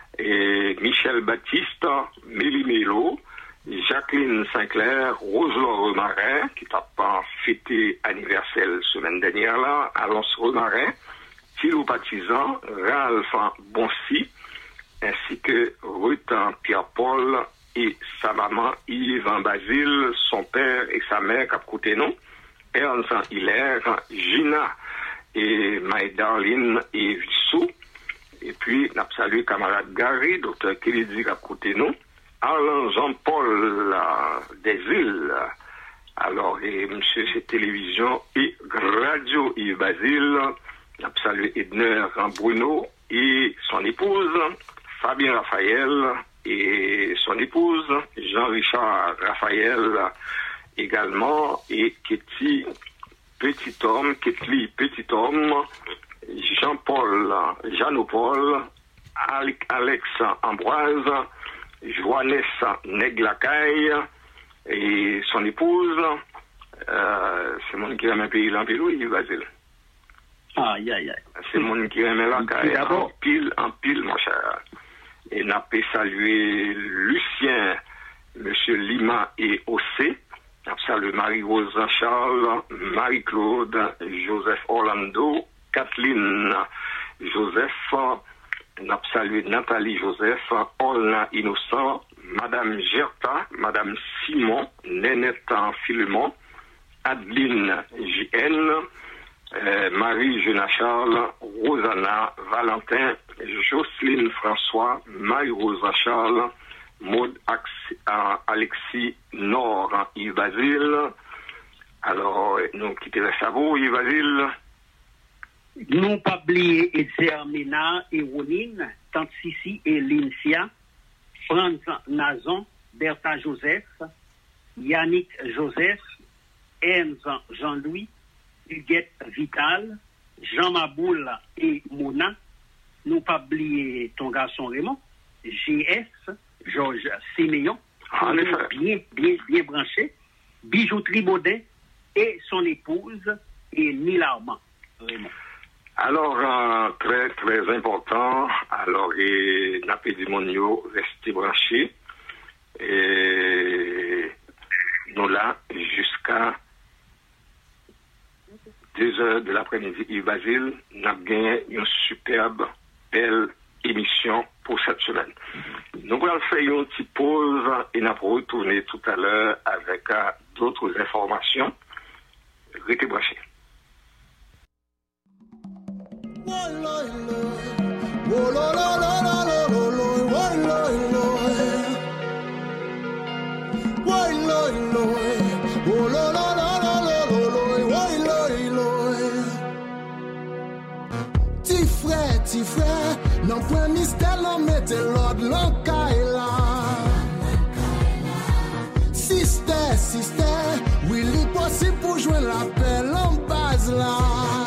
et Michel Baptiste, Mélie Mélo, Jacqueline Sinclair, Rose-Laure Remarin, qui t'a pas fêté anniversaire semaine dernière là, Alonce Remarin, Thilo Partisan, Ralph Bonsi, ainsi que Ruth Pierre-Paul et sa maman Yves Basile, son père et sa mère qui côté non, Ernst Hilaire, Gina et My Darlene et Vissou, et puis n'a salué camarade Gary, docteur Kennedy qui côté non, Alain Jean-Paul euh, des îles, alors et monsieur c'est télévision et radio Yves Basile, n'a salué Edner Bruno et son épouse Fabien Raphaël et son épouse Jean-Richard Raphaël également, et Ketty Petit Homme, Ketli Petit Homme, Jean-Paul Jeannot-Paul, Alex Ambroise, Joannès Neglacaille et son épouse, euh, c'est mon qui aime un pays l'empilou, il va dire. Aïe, aïe, aïe. C'est mon qui aime la caille, en pile, en pile, mon cher. Et n'a pas salué Lucien, Monsieur Lima et Ossé. N'a salué Marie-Rose Charles, Marie-Claude, Joseph Orlando, Kathleen Joseph, n'a salué Nathalie Joseph, Olna Innocent, Madame Gerta, Madame Simon, Nénette Philemon, Adeline J N, Euh, Marie Jeuna Charles, Rosanna Valentin, Jocelyne François, Marie-Rose Charles, Maud Alexis Nord, Yves Basile. Alors, nous quittons la Savo, Yves Basile. Non pas oublier Ezermina et Ronine, Tante Sissi et Lincia, Franz Nazon, Bertha Joseph, Yannick Joseph, Ernst Jean-Louis, Huguette Vital, Jean Maboul et Mona. Nous pas oublier ton garçon Raymond, G S, Georges Siméon, bien, bien, bien branché, Bijouterie Baudin et son épouse et Nilarmand. Raymond. Alors, euh, très, très important. Alors, et Napédimonio, restez branchés. Et nous là, jusqu'à deux heures de l'après-midi, Yves Basile, nous avons gagné une superbe, belle émission pour cette semaine. Nous allons faire une petite pause et nous allons retourner tout à l'heure avec euh, d'autres informations. Restez branchés. Ti frère, non point mystère, non mettez l'ordre, l'encaille sister, sister, oui, il possible pour jouer la paix, l'en base là.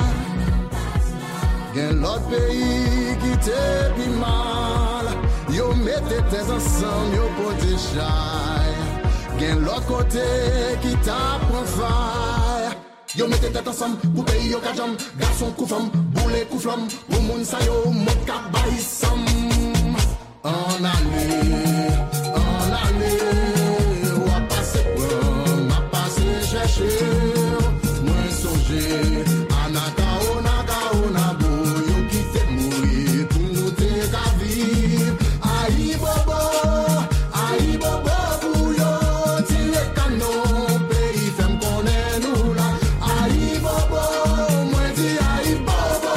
Gen l'autre pays qui te pi mal, yo mettez tes ensemble, yo pote chai. Gen l'autre côté qui t'apprend faille. Yo mettez tête ensemble, pour pays yo kajam, garçon coup femme, boule coup flamme, pour moun sa yo, mot kap bay sam. En allée, en allée, ou a passé pour, m'a passé chercher, moins songer, anaka onaka onabo, yo qui te mourir, pour nous te ka vivre, aïe bobo, aïe bobo, pour yo, tire canon, pays femme connaît nous là.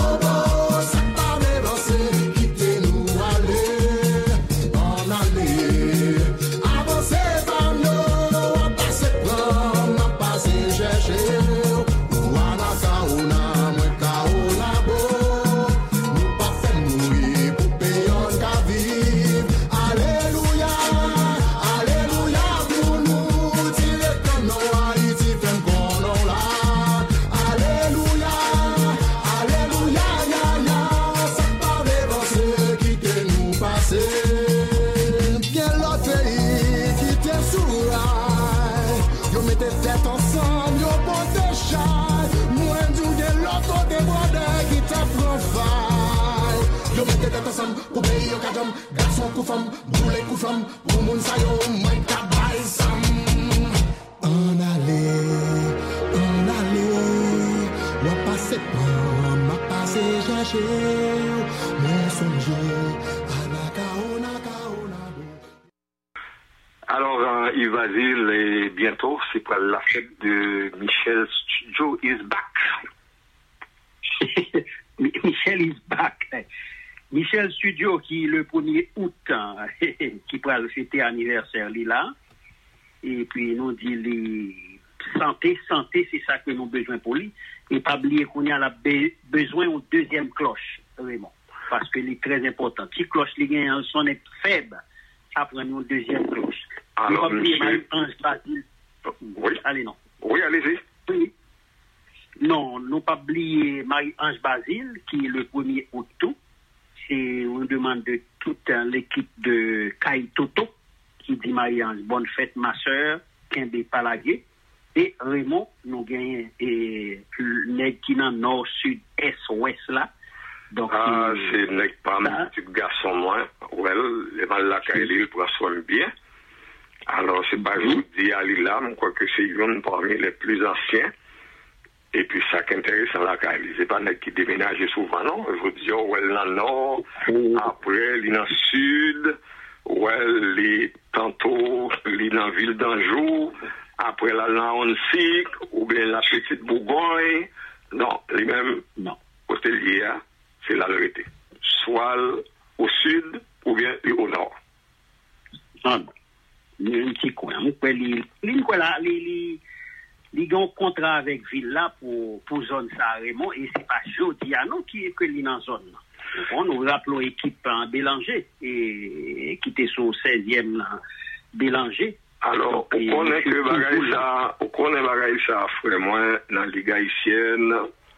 Quittez-nous aller, en aller. Pour payer au cadam, garçon coup femme, brûler coup femme, pour mon sayo, moi ta bail sam. En aller, en aller, moi passer pas, ma passer chercher, moi songer, anaka onaka onado. Alors, euh, Yves Basile, et bientôt, c'est pour la fête de Michel Studio is back. Michel is back. Michel Studio qui le premier août qui pourra le fêter anniversaire là. Et puis nous dit les santé, santé, c'est ça que nous avons besoin pour lui. Et pas oublier qu'on a la be- besoin d'une deuxième cloche, vraiment. Parce que c'est très important. Si cloche les un son est faible, ça prend une deuxième cloche. Alors, pas oublier monsieur... Marie-Ange Basile. Oui. Allez, non. Oui, allez-y. Oui. Non, nous pas oublier Marie-Ange Basile, qui est le premier août tout. C'est une demande de toute hein, l'équipe de Kai Toto, qui dit Marie-Ange, bonne fête ma soeur, Kembe Palagué. Et Raymond, nous gagnons et nèg qui dans nord, sud, est, ouest là. Donc, ah, c'est nèg pas un petit garçon moi. Well, les mal la Kaili, il prend soin bien. Alors, c'est pas je vous dis à Lila, je crois que c'est une parmi les plus anciens. Et puis, ça qui est intéressant, la Kaili, c'est pas nèg qui déménage souvent, non? Je vous dis, oh, elle dans le nord, après, il dans le sud, ouais, les tantôt, il dans la ville d'Anjou, après la Laonsic, ou bien la petite Bourgogne. Non, lui-même, non. Hôtelier, c'est la vérité. Soit au sud, ou bien au nord. Ah, un petit coin. Il y a un contrat avec Villa pour, pour zone ça, Raymond, et c'est pas Jodiano qui est que li dans zone. On nous rappelons l'équipe en Bélanger, et qui était sur le seizième Bélanger. Alors, on connaît que bagaille ça, on connaît bagaille ça, frère, moi, dans la Ligue haïtienne,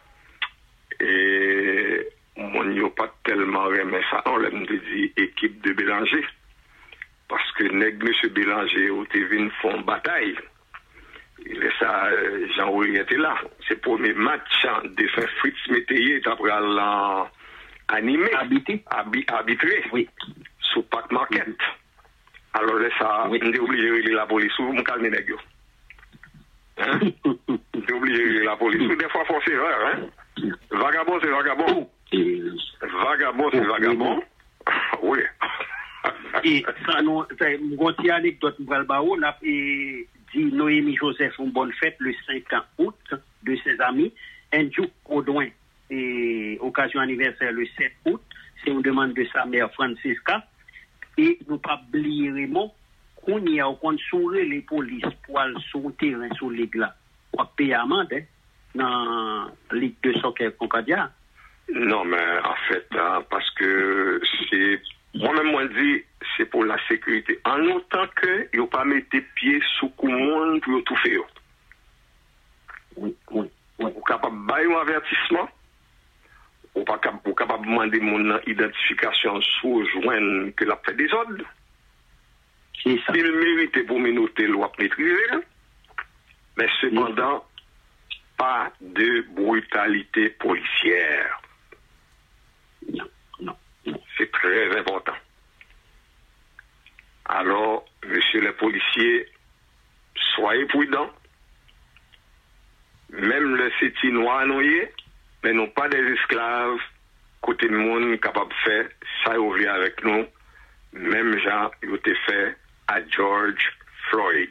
et on n'y a pas tellement aimé ça, on l'a dit équipe de Bélanger. Parce que nèg monsieur Bélanger, au T V, font bataille. Il est ça, Jean-Louis était là. C'est le premier match de Fritz Métayer, après l'animé, arbitré, oui. sous Pac Market. Alors, là, ça, oui. On est obligé de régler la police, ou on calme les nègres. Hein? On est obligé de régler la police, ou des fois, il faut faire erreur, hein? Vagabond, c'est vagabond. Vagabond, c'est vagabond. Oui. Et ça, nous, c'est une grosse anecdote, nous allons et dit Noémie Joseph une bonne fête le cinq août de ses amis. Andrew Audouin, et occasion anniversaire le sept août. C'est une demande de sa mère Francisca. Et nous pas oublier Raymond qu'on y a au compte sur les polices pour aller sur le terrain sur l'église pour payer amende hein, dans la Ligue de soccer Concordia. Non, mais en fait, hein, parce que c'est moi-même moi dit c'est pour la sécurité. En autant que il ne pas mettre pieds sous coup monde pour tout faire. Oui, oui, oui. Vous capable de bailler un avertissement. Ou pas capable de demander mon identification sous joindre que la fait des ordres. C'est ça. Il mérite pour minorité loi maîtriser. Mais cependant, pas de brutalité policière. Non, non, non. C'est très important. Alors, monsieur les policiers, soyez prudents. Même le séti noir noyé, mais non pas des esclaves, côté de monde capable de faire ça ouvrir avec nous, même genre, il a été fait à George Floyd.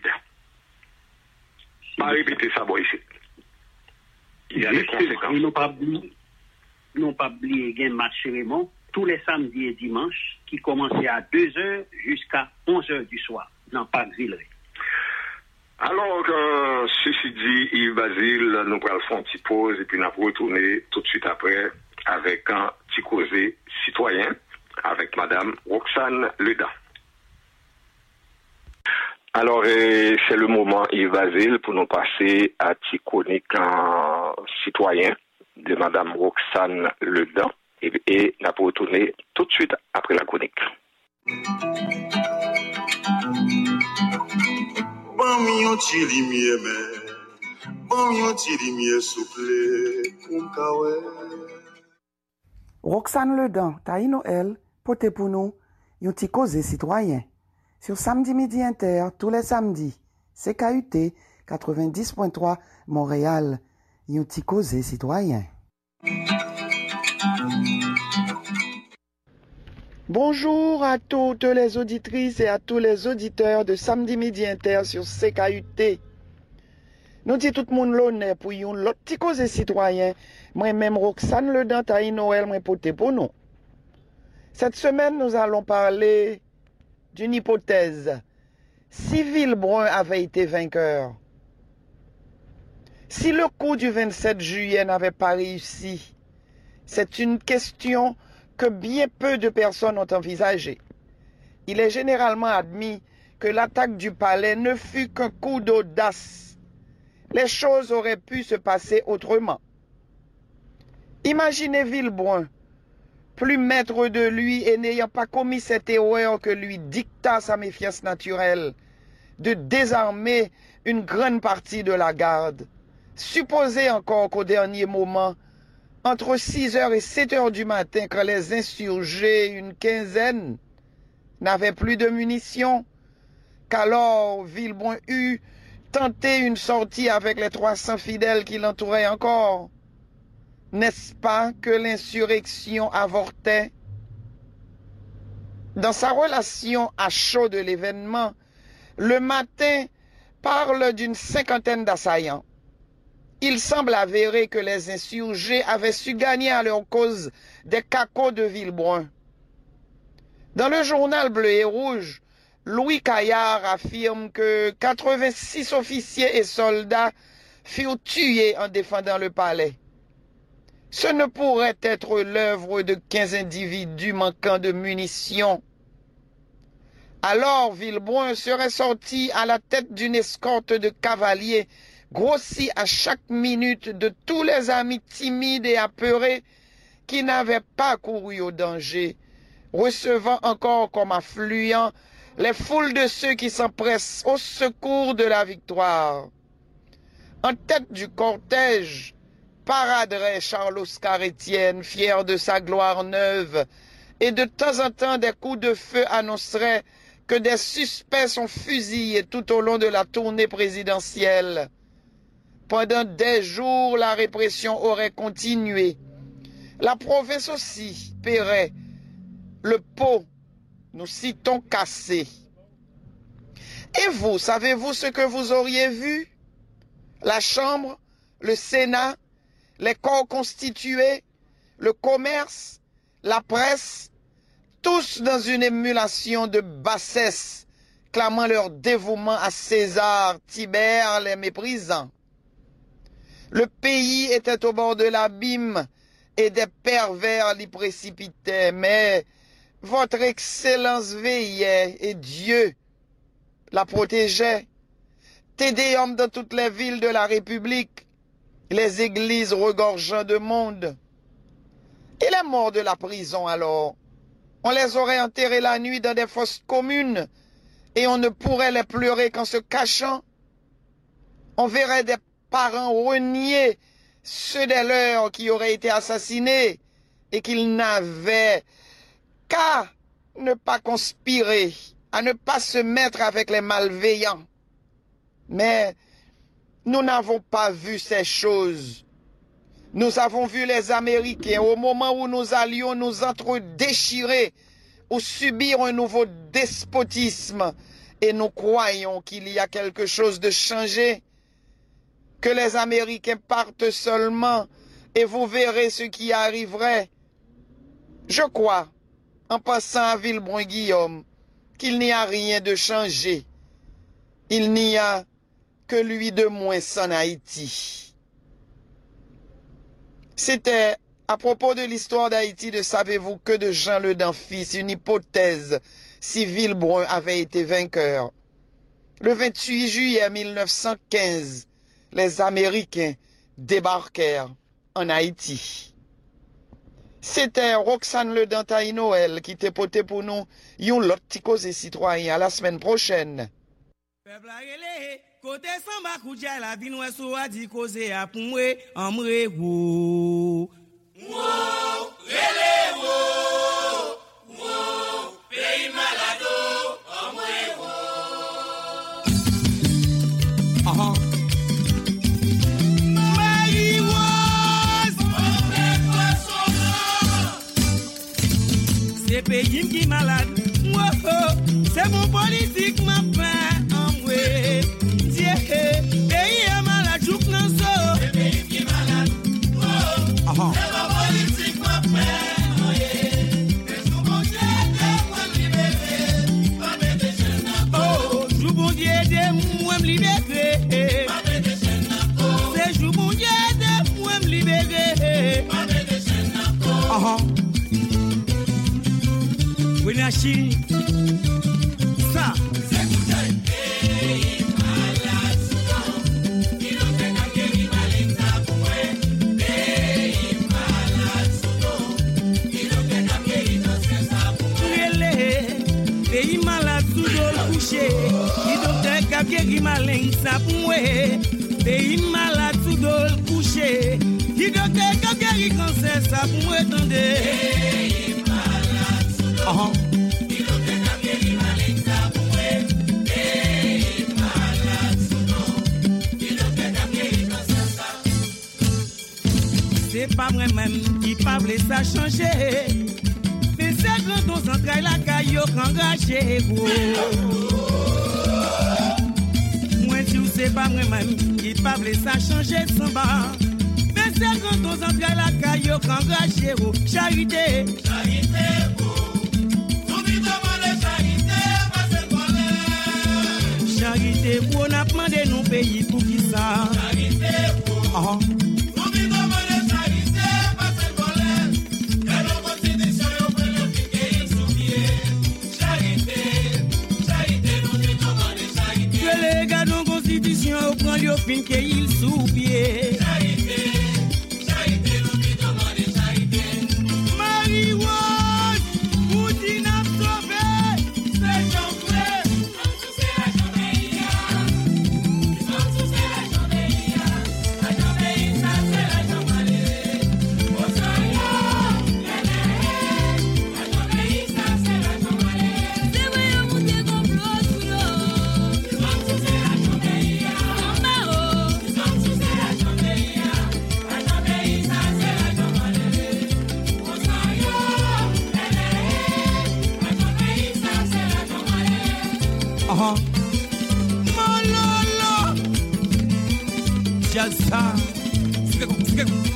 Pas répéter ça, bon, ici. Il y a des conséquences. Ils n'ont pas oublié, n'ont pas oublié un match Raymond tous les samedis et dimanches qui commençait à deux heures jusqu'à onze heures du soir dans le parc Villeray. Alors, euh, ceci dit, Yves Basile, nous allons faire une petite pause et puis nous allons retourner tout de suite après avec un petit causé citoyen avec Madame Roxane Leda. Alors, euh, c'est le moment, Yves Basile, pour nous passer à petit chronique en citoyen de Madame Roxane Leda et, et nous allons retourner tout de suite après la chronique. Bon mi yon ti lumière mais bon mi yon ti lumière souple pour m'kawe. Roxane Ledan, Taï Noël, Portez pour nous, un petit cause citoyen. Sur Samedi Midi Inter, tous les samedis. C K U T quatre-vingt-dix point trois Montréal. Un petit cause citoyen. Bonjour à toutes les auditrices et à tous les auditeurs de Samedi Midi Inter sur C K U T. Nous disons tout le monde l'honneur pour un l'autre petit cause citoyen. Moi-même, Roxane Le Dantaï Noël, moi porté pour nous. Cette semaine, nous allons parler d'une hypothèse. Si Villebrun avait été vainqueur, si le coup du vingt-sept juillet n'avait pas réussi, c'est une question que bien peu de personnes ont envisagée. Il est généralement admis que l'attaque du palais ne fut qu'un coup d'audace. Les choses auraient pu se passer autrement. Imaginez Villebrun, plus maître de lui et n'ayant pas commis cette erreur que lui dicta sa méfiance naturelle, de désarmer une grande partie de la garde. Supposez encore qu'au dernier moment, entre six heures et sept heures du matin, quand les insurgés, une quinzaine, n'avaient plus de munitions, qu'alors Villebrun eut tenté une sortie avec les trois cents fidèles qui l'entouraient encore. N'est-ce pas que l'insurrection avortait? Dans sa relation à chaud de l'événement, Le Matin parle d'une cinquantaine d'assaillants. Il semble avéré que les insurgés avaient su gagner à leur cause des cacots de Villebrun. Dans le journal Bleu et Rouge, Louis Caillard affirme que quatre-vingt-six officiers et soldats furent tués en défendant le palais. Ce ne pourrait être l'œuvre de quinze individus manquant de munitions. Alors Villebrun serait sorti à la tête d'une escorte de cavaliers, grossie à chaque minute de tous les amis timides et apeurés qui n'avaient pas couru au danger, recevant encore comme affluents les foules de ceux qui s'empressent au secours de la victoire. En tête du cortège, paraderait Charles-Oscar Étienne, fier de sa gloire neuve, et de temps en temps des coups de feu annonceraient que des suspects sont fusillés tout au long de la tournée présidentielle. Pendant des jours, la répression aurait continué. La province aussi paierait le pot, nous citons cassé. Et vous, savez-vous ce que vous auriez vu? La Chambre, le Sénat, les corps constitués, le commerce, la presse, tous dans une émulation de bassesse, clamant leur dévouement à César, Tibère les méprisant. Le pays était au bord de l'abîme et des pervers l'y précipitaient, mais votre Excellence veillait et Dieu la protégeait. Tédéum dans toutes les villes de la République, les églises regorgeant de monde. Et les morts de la prison alors? On les aurait enterrés la nuit dans des fosses communes et on ne pourrait les pleurer qu'en se cachant. On verrait des parents renier ceux des leurs qui auraient été assassinés et qu'ils n'avaient qu'à ne pas conspirer, à ne pas se mettre avec les malveillants. Mais nous n'avons pas vu ces choses. Nous avons vu les Américains au moment où nous allions nous entre-déchirer ou subir un nouveau despotisme et nous croyons qu'il y a quelque chose de changé, que les Américains partent seulement et vous verrez ce qui arriverait. Je crois, en passant à Villebrun-Guillaume, qu'il n'y a rien de changé. Il n'y a que lui de moins en Haïti. C'était à propos de l'histoire d'Haïti de Savez-vous que de Jean Le Danfils, une hypothèse si Villebrun avait été vainqueur. Le vingt-huit juillet mille neuf cent quinze, les Américains débarquèrent en Haïti. C'était Roxane Le Dantaï Noël qui t'est porté pour nous yon lot petit cause citoyen. À la semaine prochaine. Côté samba kouja la vie nous so a dit cause a pour moi en mre wo wo rele wo wo c'est pays qui malade. Oh, oh, c'est mon politique m'a fait en vrai. Dieu, pays est malade, joue dans ça. C'est pays qui malade. Oh, oh, c'est mon politique m'a fait en vrai. Et sous mon Dieu, moi me libérer. Pas mettre des chaînes à peau. Oh, sous mon Dieu, moi me libérer. Pas mettre des chaînes à peau. C'est sous mon Dieu, moi me libérer. Pas mettre des chaînes à peau. Oh, oh. Oui, la Chine, ça, c'est tout ça. Pays malade, souvent, il n'en fait qu'à guérir malin, ça pour moi. Pays malade, souvent, il n'en fait qu'à guérir dans ce ça pour moi. Pays malade, souvent, couché, il n'en fait qu'à guérir malin, ça pour moi. Pays malade, souvent, couché, il n'en fait qu'à guérir cancer, ça pour moi, attendez. Uh-huh. C'est pas moi-même qui parle ça changer. Mais c'est quand on s'entraille la caillou qu'engagé. Moi dis c'est pas moi-même qui parle ça changer sans bas. Mais c'est quand on s'entraille la caillou qu'engagé. Charité, charité. Charité pour on a demandé nos pays pour qui ça. Charité pour. Oh. Nous vivons de charité parce que voleur. Et nos constitutions yo prennent le piqué ils sont pieds. Charité, charité nous vivons de charité. Que les gars nos constitutions yo prennent le piqué ils sous pieds. Charité, charité nous vivons de charité. Marie-Rose, vous dites n'a sauvé, c'est Jean-Frère. Uh-huh. Malala. Just ça. C'est quoi, c'est quoi?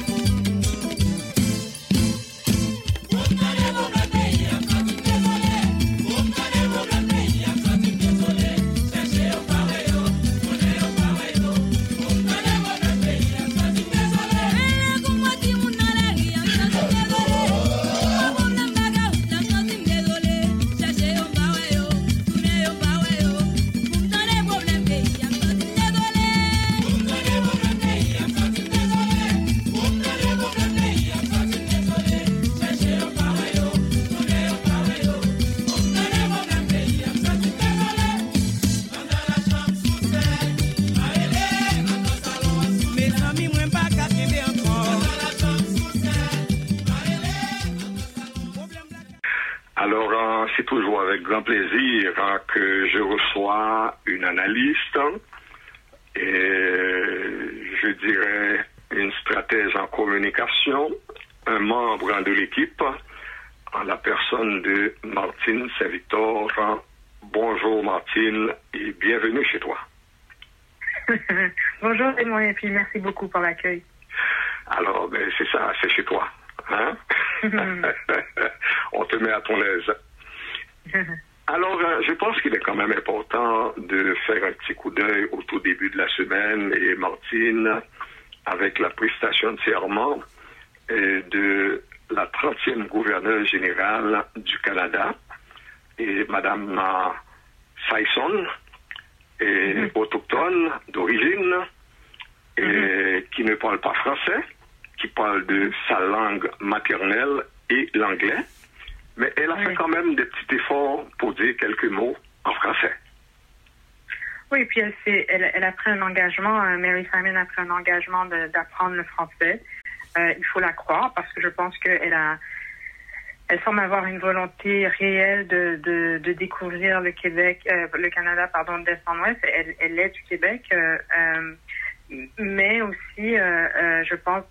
Alors, euh, c'est toujours avec grand plaisir hein, que je reçois une analyste et je dirais une stratège en communication, un membre de l'équipe, en la personne de Martine Saint-Victor. Bonjour Martine et bienvenue chez toi. Bonjour Raymond et puis merci beaucoup pour l'accueil. Alors, ben, c'est ça, c'est chez toi. Hein? On te met à ton aise. Alors, euh, je pense qu'il est quand même important de faire un petit coup d'œil au tout début de la semaine. Et Martine, avec la prestation de serment et de la trentième gouverneure générale du Canada, et Madame euh, Saison, et mm-hmm. autochtone d'origine, et mm-hmm. qui ne parle pas français, qui parle de sa langue maternelle et l'anglais, mais elle a oui. fait quand même des petits efforts pour dire quelques mots en français. Oui, puis elle, elle, elle a pris un engagement, euh, Mary Simon a pris un engagement de, d'apprendre le français. Euh, il faut la croire parce que je pense qu'elle a, elle semble avoir une volonté réelle de, de, de découvrir le Québec, euh, le Canada, pardon, d'est en ouest. Elle, elle est du Québec, euh, euh, mais aussi, euh, euh, je pense, de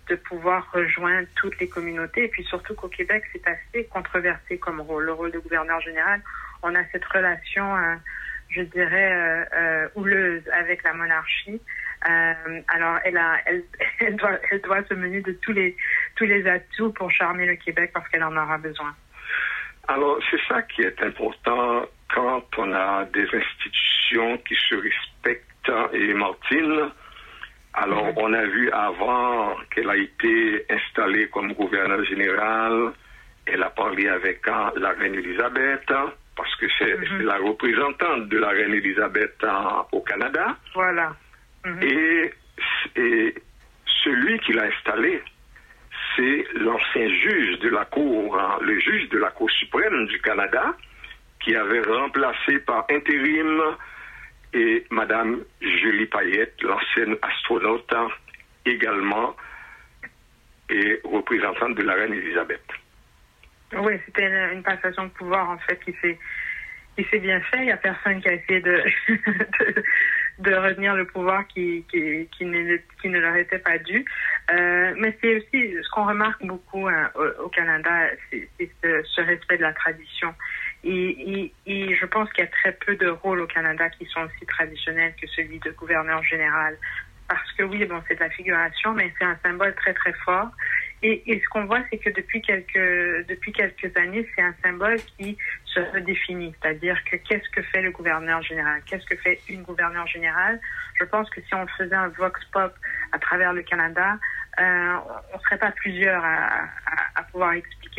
de pouvoir rejoindre toutes les communautés. Et puis surtout qu'au Québec, c'est assez controversé comme rôle, le rôle de gouverneur général. On a cette relation, euh, je dirais, euh, euh, houleuse avec la monarchie. Euh, alors, elle, a, elle, elle, doit, elle doit se mener de tous les, tous les atouts pour charmer le Québec parce qu'elle en aura besoin. Alors, c'est ça qui est important quand on a des institutions qui se respectent. Et Martine, alors mm-hmm. on a vu avant qu'elle a été installée comme gouverneur général, elle a parlé avec hein, la reine Elisabeth, parce que c'est, mm-hmm. c'est la représentante de la reine Elisabeth hein, au Canada. Voilà. Mm-hmm. Et, et celui qui l'a installé, c'est l'ancien juge de la Cour, hein, le juge de la Cour suprême du Canada, qui avait remplacé par intérim et Madame Julie Payette, l'ancienne astronaute, hein, également, et représentante de la reine Elisabeth. Oui, c'était une, une passation de pouvoir, en fait, qui s'est, qui s'est bien fait. Il n'y a personne qui a essayé de, de, de retenir le pouvoir qui, qui, qui, ne, qui ne leur était pas dû. Euh, mais c'est aussi ce qu'on remarque beaucoup hein, au, au Canada, c'est, c'est ce, ce respect de la tradition. Et, et, et je pense qu'il y a très peu de rôles au Canada qui sont aussi traditionnels que celui de gouverneur général. Parce que oui, bon, c'est de la figuration, mais c'est un symbole très très fort. Et, et ce qu'on voit, c'est que depuis quelques depuis quelques années, c'est un symbole qui se redéfinit. C'est-à-dire que qu'est-ce que fait le gouverneur général? Qu'est-ce que fait une gouverneure générale? Je pense que si on faisait un vox pop à travers le Canada, euh, on ne serait pas plusieurs à, à, à pouvoir expliquer